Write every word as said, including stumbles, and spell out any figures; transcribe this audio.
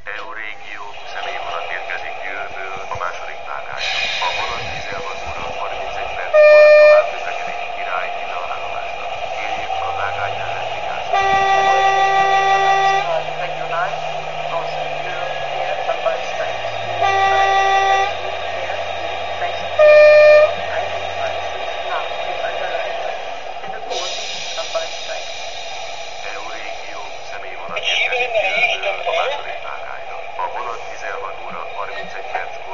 Eurégió személyvonat érkezik Győrből a második vágásra. A vonat tizenhat óra harmincegy perckor tovább közlekedik Király Hídra állomásra. Kérjük a vágány mellett vigyázni. Regional aus Győr fährt am Bahnsteig nach Mittelalter. Bitte Vorsicht am Bahnsteig. Eurégió személyvonat érkezik Győrből a második vágányra. A vonat tizenhat óra harmincegy perckor